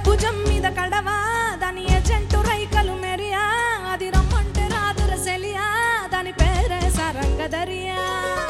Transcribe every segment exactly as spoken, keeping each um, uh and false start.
భుజం మీద కడవా దాని ఏజెంటు రైకలు మెరియా అది రమ్మంటే రాదుర సెలియా దాని పేరే సారంగధరియా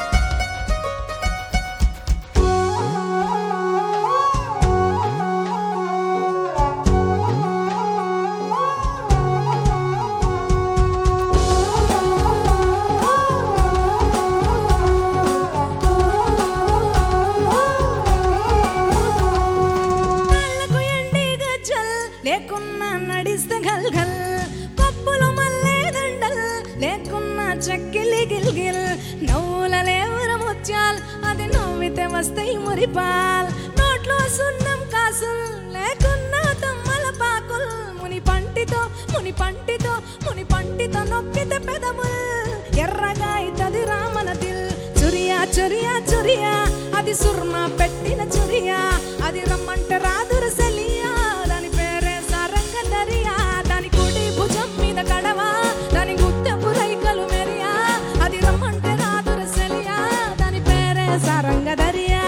లేకున్నా నడిస్తే గల్ గల్ పప్పులు మల్లె దండల్ లేకున్నా చక్కిలి గిల్ గిల్ నవ్వుల లేవుర ముత్యాల్ అది నవ్వితే వస్తాయి మురిపాల్ నోట్లో సున్నం కాసుల్ లేకున్నా తమ్మల పాకుల్ ముని పంటితో ముని పంటితో ముని పంటితో నొక్కితే పెదముల్ ఎర్రగా అయితది రామన దిల్ చురియా చురియా చురియా అది సుర్మా పెట్టిన చురియా అది రమ్మంటే రాదుర సెలియా దాని పేరే సారంగధరియా దాని కుడి భుజం మీద కడవా దాని గుత్తెపు రైకలు మెరియా అది రమ్మంటే రాదుర సెలియా దాని పేరే సారంగధరియా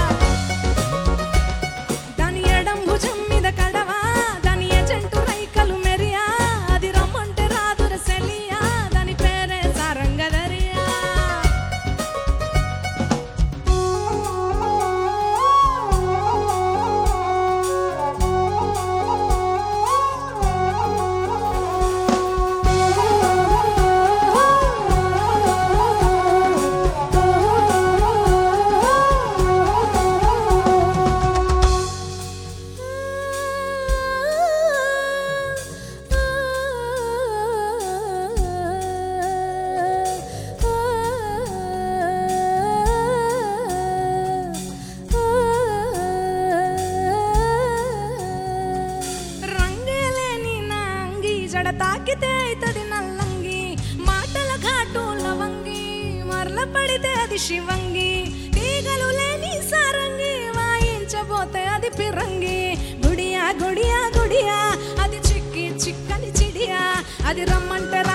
దాని ఎడం భుజం మీద కడవా దాని ఏజెంటు రైకలు మెరియా అది రమ్మంటే రాదుర సెలియా దాని పేరే సారంగధరియా జడ తాకితే అయితది నల్లంగి మాటల ఘాటు లవంగి మరల పడితే అది శివంగి తీగలు లేని సారంగి వాయించబోతే అది పిరంగి గుడియా గుడియా గుడియా అది చిక్కి చిక్కని చిడియా అది రమ్మంటే